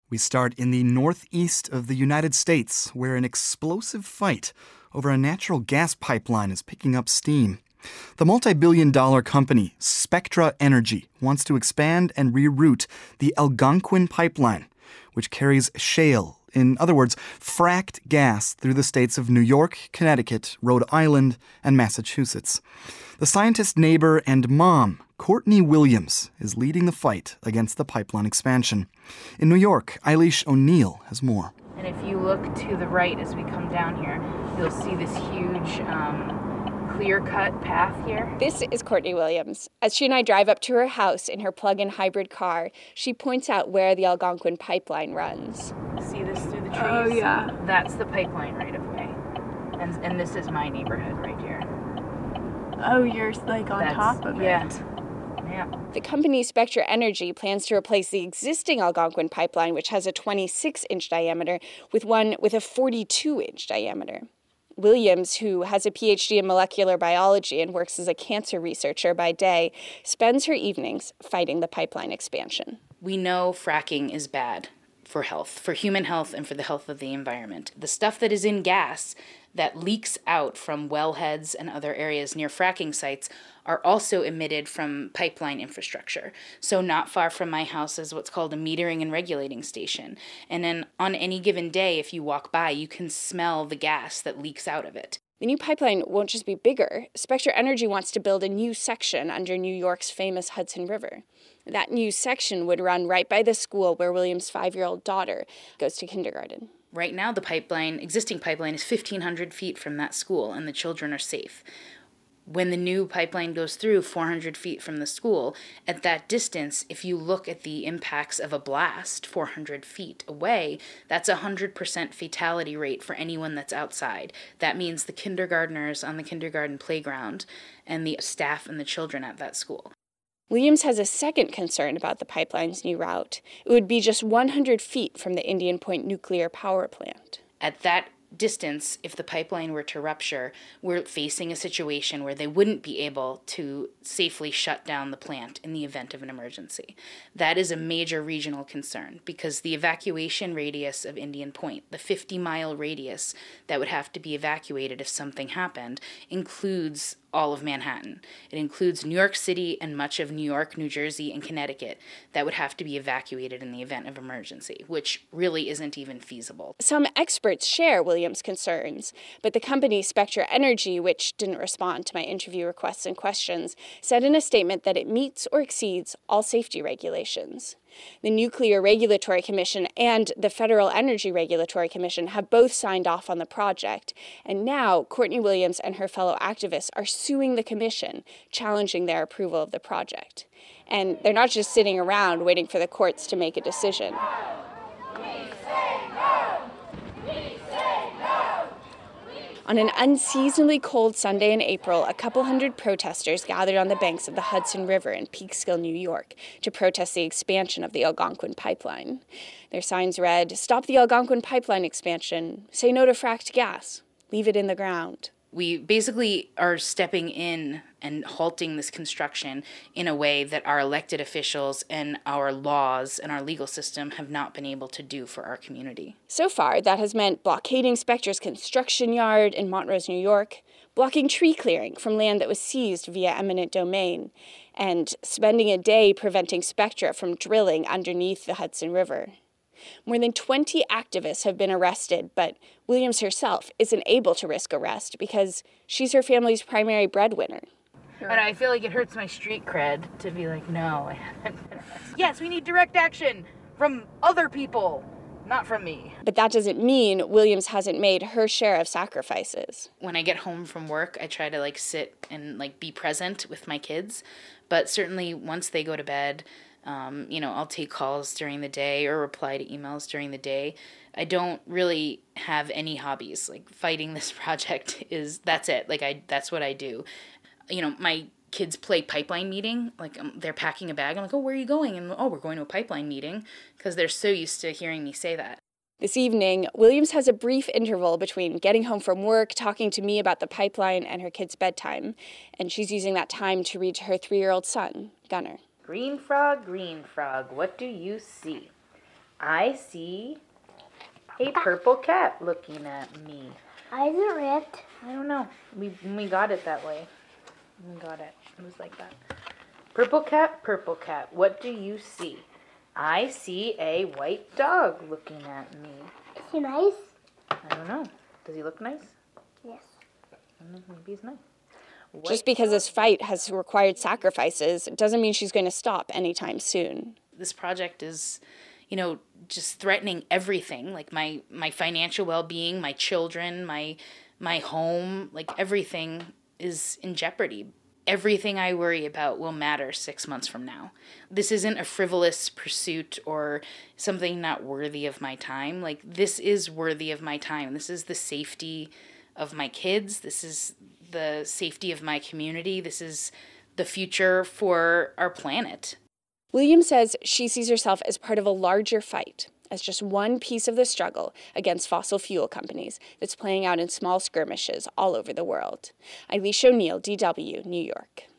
We start in the northeast of the United States, where an explosive fight over a natural gas pipeline is picking up steam. The multi-billion-dollar company Spectra Energy wants to expand and reroute the Algonquin pipeline, which carries shale, in other words, fracked gas through the states of New York, Connecticut, Rhode Island, and Massachusetts. The scientist's neighbor and mom, Courtney Williams, is leading the fight against the pipeline expansion. In New York, Eilish O'Neill has more. And if you look to the right as we come down here, you'll see this huge clear-cut path here. This is Courtney Williams. As she and I drive up to her house in her plug-in hybrid car, she points out where the Algonquin pipeline runs. See this through the trees? Oh, yeah. That's the pipeline right of way. And this is my neighborhood right here. Oh, you're like on top of it. Yeah. The company Spectra Energy plans to replace the existing Algonquin pipeline, which has a 26-inch diameter, with one with a 42-inch diameter. Williams, who has a PhD in molecular biology and works as a cancer researcher by day, spends her evenings fighting the pipeline expansion. We know fracking is bad for health, for human health and for the health of the environment. The stuff that is in gas that leaks out from wellheads and other areas near fracking sites are also emitted from pipeline infrastructure. So not far from my house is what's called a metering and regulating station. And then on any given day, if you walk by, you can smell the gas that leaks out of it. The new pipeline won't just be bigger. Spectra Energy wants to build a new section under New York's famous Hudson River. That new section would run right by the school where Williams' 5-year-old daughter goes to kindergarten. Right now, the existing pipeline is 1,500 feet from that school, and the children are safe. When the new pipeline goes through 400 feet from the school, at that distance, if you look at the impacts of a blast 400 feet away, that's a 100% fatality rate for anyone that's outside. That means the kindergartners on the kindergarten playground and the staff and the children at that school. Williams has a second concern about the pipeline's new route. It would be just 100 feet from the Indian Point nuclear power plant. At that distance, if the pipeline were to rupture, we're facing a situation where they wouldn't be able to safely shut down the plant in the event of an emergency. That is a major regional concern because the evacuation radius of Indian Point, the 50-mile radius that would have to be evacuated if something happened, includes all of Manhattan. It includes New York City and much of New York, New Jersey, and Connecticut that would have to be evacuated in the event of emergency, which really isn't even feasible. Some experts share Williams' concerns, but the company Spectra Energy, which didn't respond to my interview requests and questions, said in a statement that it meets or exceeds all safety regulations. The Nuclear Regulatory Commission and the Federal Energy Regulatory Commission have both signed off on the project, and now Courtney Williams and her fellow activists are suing the commission, challenging their approval of the project. And they're not just sitting around waiting for the courts to make a decision. On an unseasonably cold Sunday in April, a couple hundred protesters gathered on the banks of the Hudson River in Peekskill, New York, to protest the expansion of the Algonquin pipeline. Their signs read, "Stop the Algonquin pipeline expansion. Say no to fracked gas. Leave it in the ground." We basically are stepping in and halting this construction in a way that our elected officials and our laws and our legal system have not been able to do for our community. So far, that has meant blockading Spectra's construction yard in Montrose, New York, blocking tree clearing from land that was seized via eminent domain, and spending a day preventing Spectra from drilling underneath the Hudson River. More than 20 activists have been arrested, but Williams herself isn't able to risk arrest because she's her family's primary breadwinner. And I feel like it hurts my street cred to be like, no, I haven't been arrested. Yes, we need direct action from other people, not from me. But that doesn't mean Williams hasn't made her share of sacrifices. When I get home from work, I try to sit and be present with my kids. But certainly once they go to bed, I'll take calls during the day or reply to emails during the day. I don't really have any hobbies. Fighting this project that's it. That's what I do. My kids play pipeline meeting. They're packing a bag. I'm like, oh, where are you going? And, oh, we're going to a pipeline meeting, because they're so used to hearing me say that. This evening, Williams has a brief interval between getting home from work, talking to me about the pipeline, and her kids' bedtime. And she's using that time to read to her 3-year-old son, Gunnar. Green frog, what do you see? I see a purple cat looking at me. Is it red? I don't know. We got it that way. We got it. It was like that. Purple cat, what do you see? I see a white dog looking at me. Is he nice? I don't know. Does he look nice? Yes. I don't know. Maybe he's nice. Just because this fight has required sacrifices doesn't mean she's going to stop anytime soon. This project is, just threatening everything, like my financial well-being, my children, my home, like everything is in jeopardy. Everything I worry about will matter 6 months from now. This isn't a frivolous pursuit or something not worthy of my time. Like, this is worthy of my time. This is the safety of my kids. This is the safety of my community. This is the future for our planet. Williams says she sees herself as part of a larger fight, as just one piece of the struggle against fossil fuel companies that's playing out in small skirmishes all over the world. Elisha O'Neill, DW, New York.